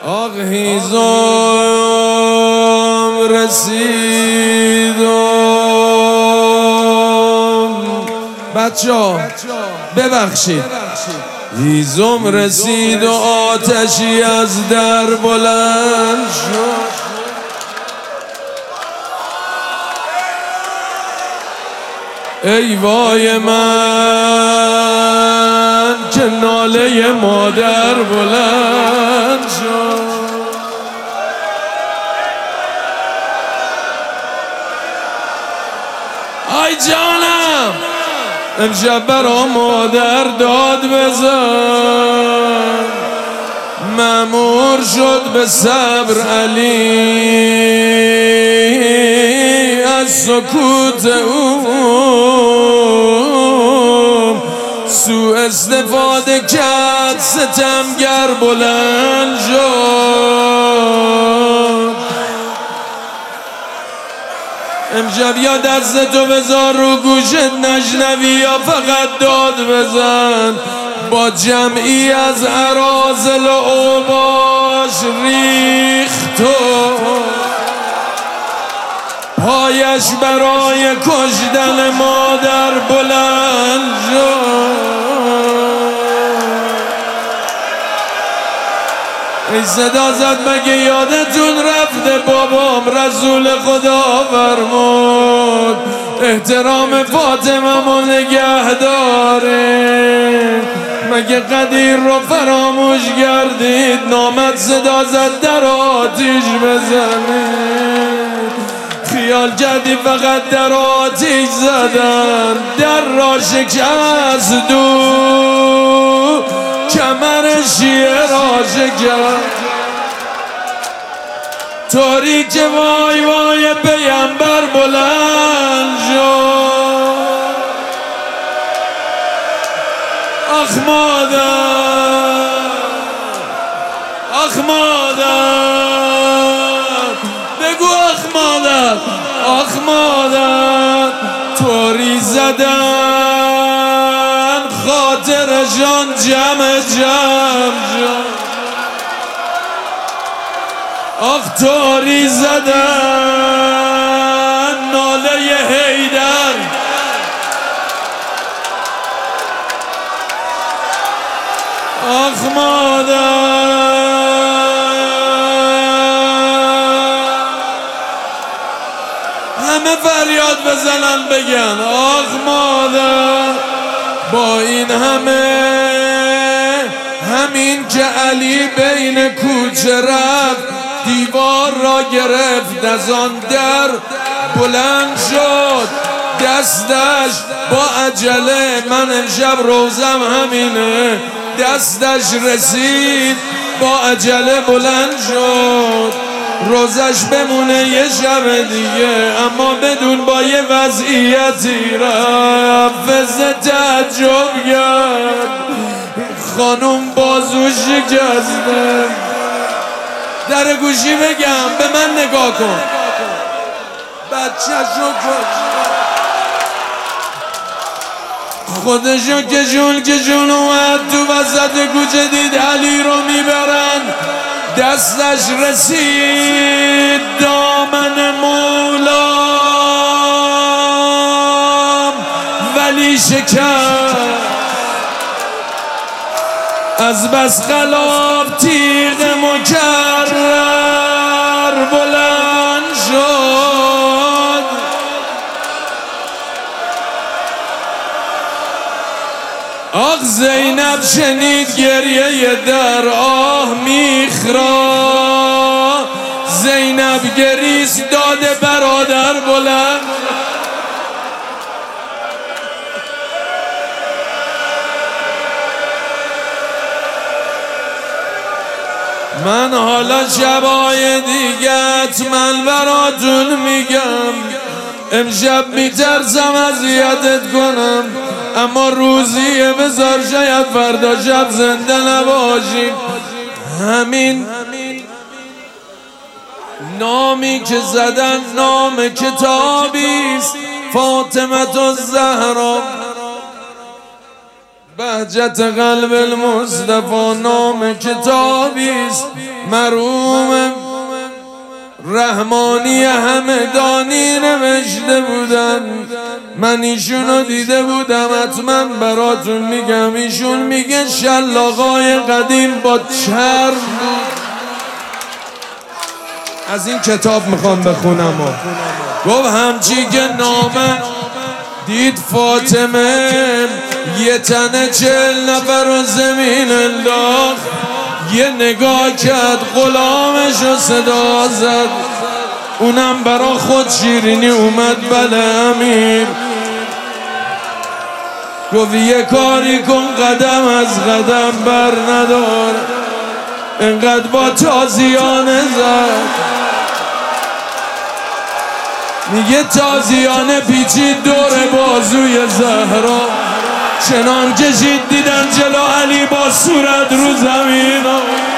آق هیزم رسیدم. بچه‌ها ببخشید، هیزم رسید و آتشی از در بلند شد. ای وای من که ناله مادر بلند شد. آی جانم امشب برا مادر داد بزن. مأمور شد به صبر علی از سکوت او سوء استفاده کرد، ستمگر بلند شد. امشب یا دستتو بذار رو گوشت نشنوی یا فقط داد بزن. با جمعی از اراذل و اوباش ریخت و پایش برای کشتن مادر بلند شد. ای صدا زد مگه یادتون رفته بابام رسول خدا فرمود احترام فاطمه‌مو نگه داره. مگه قدیر رو فراموش کردید؟ نامد صدا زد در آتیش بزنید. خیال کردی فقط در آتیش زدن، در را شکست دو کمر شیعه را شکست. تاریک وای وای پیامبر بلند شد. آخ مادر، آخ مادر، بگو آخ مادر، آخ مادر. توری زدن خاطرشان جمع جمع. آخ توری زدن ناله حیدر. آخ مادر، همه فریاد بزنن بگن آخ مادر. با این همه همین که علی بین کوچه رفت دیوار را گرفت، از آن در بلند شد دستش با عجله. من امشب روزم همینه، دستش رسید با عجله بلند شد. روزش بمونه یه شب دیگه، اما بدون با یه وضعیتی رفت تعجب کرد. خانوم بازو شکسته. در گوشی بگم به من نگاه کن، بچه‌شو کشت، خودشو کشون اومد تو وسط کوچه، دید علی رو میبرن. دستش رسید دامن مولام ولی شکر از بس خلاف تیغ مکرر بلند شد. آخ زینب شنید گریه در آه میخرا. زینب گریست داده برادر بلند. من حالا شبای دیگت من براتون میگم. امشب میترسم اذیتت کنم، اما روزیه بذار شاید فردا شب زنده نباشیم. همین نامی که زدن نام کتابیست، فاطمه الزهرا. بهجت قلب المصطفی نام کتابیست مرحوم رحمانی همدانی نوشته بودن. من ایشونو دیده بودم، حتما براتون میگم. ایشون میگه شلاقای قدیم با چرم بود. از این کتاب میخوام بخونم. گفت همچی که نامه دید فاطمه، یه تنه 40 نفر رو زمین انداخت، یه نگاه کرد غلامشو صدا زد، اونم برا خود شیرینی اومد. بله امیر. گفت یه کاری کن قدم از قدم بر ندار، انقدر با تازیانه زد. میگه تازیانه پیچید دور بازوی زهرا، چنان کشید دیدن جلو علی با صورت رو زمین.